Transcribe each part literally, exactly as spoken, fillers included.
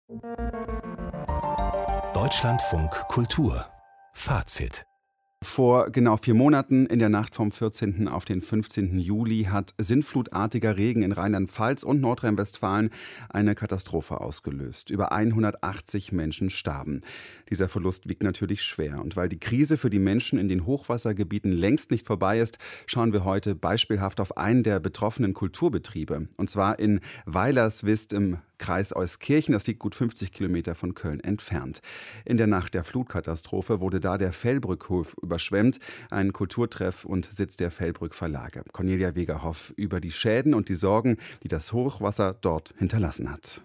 Deutschlandfunk Kultur Fazit. Vor genau vier Monaten, in der Nacht vom vierzehnten auf den fünfzehnten Juli, hat sintflutartiger Regen in Rheinland-Pfalz und Nordrhein-Westfalen eine Katastrophe ausgelöst. Über hundertachtzig Menschen starben. Dieser Verlust wiegt natürlich schwer. Und weil die Krise für die Menschen in den Hochwassergebieten längst nicht vorbei ist, schauen wir heute beispielhaft auf einen der betroffenen Kulturbetriebe. Und zwar in Weilerswist im Kreis Euskirchen, das liegt gut fünfzig Kilometer von Köln entfernt. In der Nacht der Flutkatastrophe wurde da der Fellbrückhof überschwemmt, ein Kulturtreff und Sitz der Fellbrück Verlage. Cornelia Wegerhoff über die Schäden und die Sorgen, die das Hochwasser dort hinterlassen hat.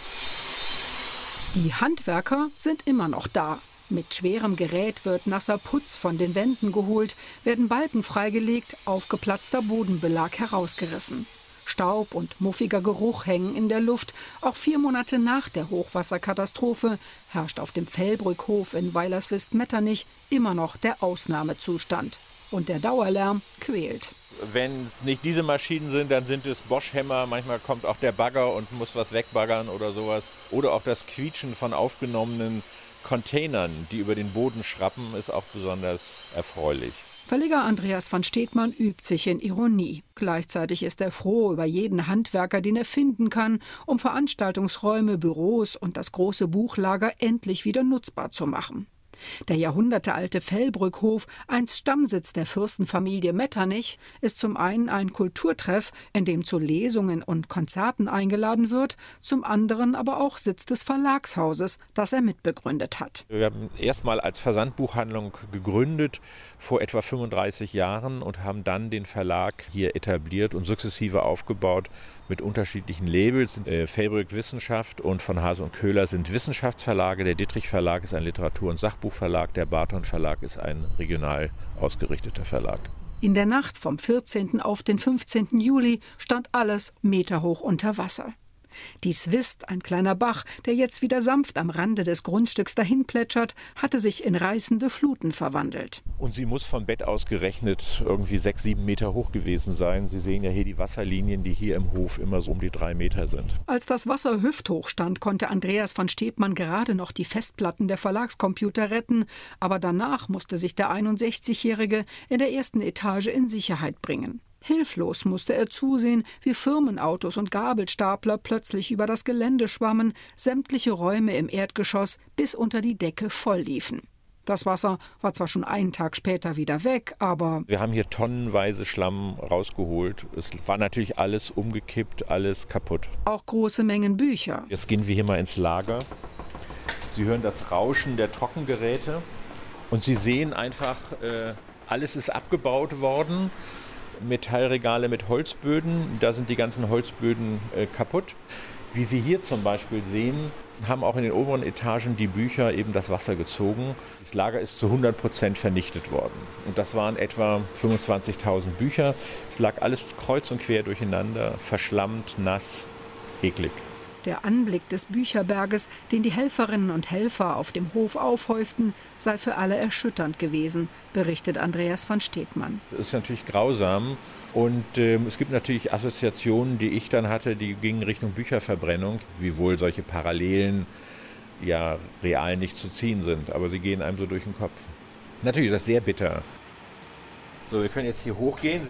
Die Handwerker sind immer noch da. Mit schwerem Gerät wird nasser Putz von den Wänden geholt, werden Balken freigelegt, aufgeplatzter Bodenbelag herausgerissen. Staub und muffiger Geruch hängen in der Luft. Auch vier Monate nach der Hochwasserkatastrophe herrscht auf dem Fellbrückhof in Weilerswist-Metternich immer noch der Ausnahmezustand. Und der Dauerlärm quält. Wenn es nicht diese Maschinen sind, dann sind es Bosch-Hämmer. Manchmal kommt auch der Bagger und muss was wegbaggern oder sowas. Oder auch das Quietschen von aufgenommenen Containern, die über den Boden schrappen, ist auch besonders erfreulich. Verleger Andreas van Steetmann übt sich in Ironie. Gleichzeitig ist er froh über jeden Handwerker, den er finden kann, um Veranstaltungsräume, Büros und das große Buchlager endlich wieder nutzbar zu machen. Der jahrhundertealte Fellbrückhof, einst Stammsitz der Fürstenfamilie Metternich, ist zum einen ein Kulturtreff, in dem zu Lesungen und Konzerten eingeladen wird, zum anderen aber auch Sitz des Verlagshauses, das er mitbegründet hat. Wir haben erstmal als Versandbuchhandlung gegründet vor etwa fünfunddreißig Jahren und haben dann den Verlag hier etabliert und sukzessive aufgebaut mit unterschiedlichen Labels. Äh, Fellbrück Wissenschaft und von Hase und Köhler sind Wissenschaftsverlage. Der Dittrich Verlag ist ein Literatur- und Sachbuchverlag. Der Barton Verlag ist ein regional ausgerichteter Verlag. In der Nacht vom vierzehnten auf den fünfzehnten Juli stand alles meterhoch unter Wasser. Die Swist, ein kleiner Bach, der jetzt wieder sanft am Rande des Grundstücks dahin plätschert, hatte sich in reißende Fluten verwandelt. Und sie muss vom Bett aus gerechnet irgendwie sechs, sieben Meter hoch gewesen sein. Sie sehen ja hier die Wasserlinien, die hier im Hof immer so um die drei Meter sind. Als das Wasser hüfthoch stand, konnte Andreas van Steetmann gerade noch die Festplatten der Verlagscomputer retten. Aber danach musste sich der einundsechzigjährige in der ersten Etage in Sicherheit bringen. Hilflos musste er zusehen, wie Firmenautos und Gabelstapler plötzlich über das Gelände schwammen, sämtliche Räume im Erdgeschoss bis unter die Decke voll liefen. Das Wasser war zwar schon einen Tag später wieder weg, aber... Wir haben hier tonnenweise Schlamm rausgeholt. Es war natürlich alles umgekippt, alles kaputt. Auch große Mengen Bücher. Jetzt gehen wir hier mal ins Lager. Sie hören das Rauschen der Trockengeräte und Sie sehen einfach, äh, alles ist abgebaut worden. Metallregale mit Holzböden, da sind die ganzen Holzböden äh, kaputt. Wie Sie hier zum Beispiel sehen, haben auch in den oberen Etagen die Bücher eben das Wasser gezogen. Das Lager ist zu hundert Prozent vernichtet worden. Und das waren etwa fünfundzwanzigtausend Bücher. Es lag alles kreuz und quer durcheinander, verschlammt, nass, eklig. Der Anblick des Bücherberges, den die Helferinnen und Helfer auf dem Hof aufhäuften, sei für alle erschütternd gewesen, berichtet Andreas van Steetmann. Das ist natürlich grausam und äh, es gibt natürlich Assoziationen, die ich dann hatte, die gingen Richtung Bücherverbrennung, wiewohl solche Parallelen ja real nicht zu ziehen sind, aber sie gehen einem so durch den Kopf. Natürlich ist das sehr bitter. So, wir können jetzt hier hochgehen.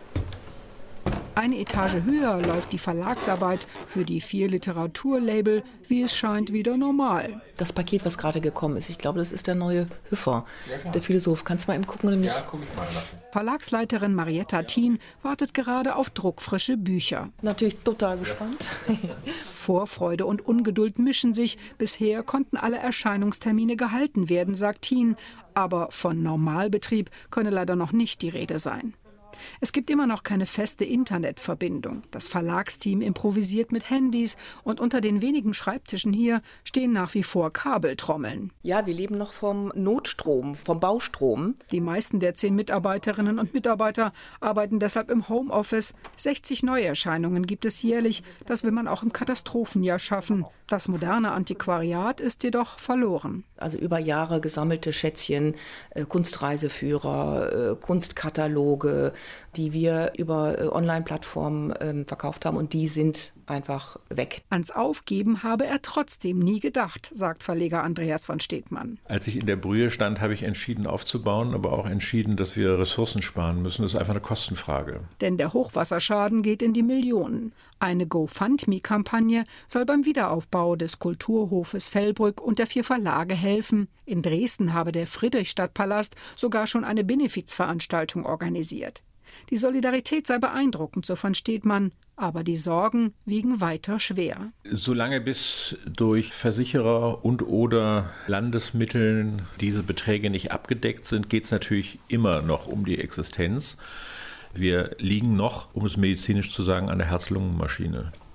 Eine Etage höher läuft die Verlagsarbeit für die vier Literaturlabel, wie es scheint, wieder normal. Das Paket, was gerade gekommen ist, ich glaube, das ist der neue Hüffer, ja, der Philosoph. Kannst du mal eben gucken? Nämlich? Ja, guck ich mal. Verlagsleiterin Marietta Thien wartet gerade auf druckfrische Bücher. Natürlich total gespannt. Vorfreude und Ungeduld mischen sich. Bisher konnten alle Erscheinungstermine gehalten werden, sagt Thien. Aber von Normalbetrieb könne leider noch nicht die Rede sein. Es gibt immer noch keine feste Internetverbindung. Das Verlagsteam improvisiert mit Handys und unter den wenigen Schreibtischen hier stehen nach wie vor Kabeltrommeln. Ja, wir leben noch vom Notstrom, vom Baustrom. Die meisten der zehn Mitarbeiterinnen und Mitarbeiter arbeiten deshalb im Homeoffice. sechzig Neuerscheinungen gibt es jährlich. Das will man auch im Katastrophenjahr schaffen. Das moderne Antiquariat ist jedoch verloren. Also über Jahre gesammelte Schätzchen, äh, Kunstreiseführer, äh, Kunstkataloge, die wir über äh, Online-Plattformen äh, verkauft haben. Und die sind einfach weg. Ans Aufgeben habe er trotzdem nie gedacht, sagt Verleger Andreas von Stetmann. Als ich in der Brühe stand, habe ich entschieden aufzubauen, aber auch entschieden, dass wir Ressourcen sparen müssen. Das ist einfach eine Kostenfrage. Denn der Hochwasserschaden geht in die Millionen. Eine GoFundMe-Kampagne soll beim Wiederaufbau des Kulturhofes Fellbrück und der vier Verlage helfen. In Dresden habe der Friedrichstadtpalast sogar schon eine Benefizveranstaltung organisiert. Die Solidarität sei beeindruckend, so von Stetmann, aber die Sorgen wiegen weiter schwer. Solange bis durch Versicherer und oder Landesmitteln diese Beträge nicht abgedeckt sind, geht es natürlich immer noch um die Existenz. Wir liegen noch, um es medizinisch zu sagen, an der Herz-Lungen-Maschine.